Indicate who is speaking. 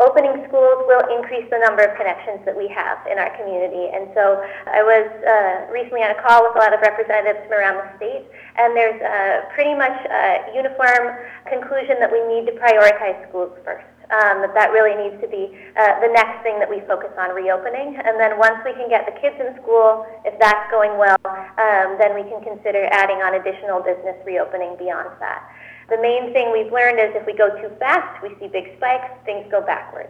Speaker 1: opening schools will increase the number of connections that we have in our community. And so I was recently on a call with a lot of representatives from around the state, and there's pretty much a uniform conclusion that we need to prioritize schools first. That really needs to be the next thing that we focus on reopening. And then once we can get the kids in school, if that's going well, then we can consider adding on additional business reopening beyond that. The main thing we've learned is if we go too fast, we see big spikes, things go backwards.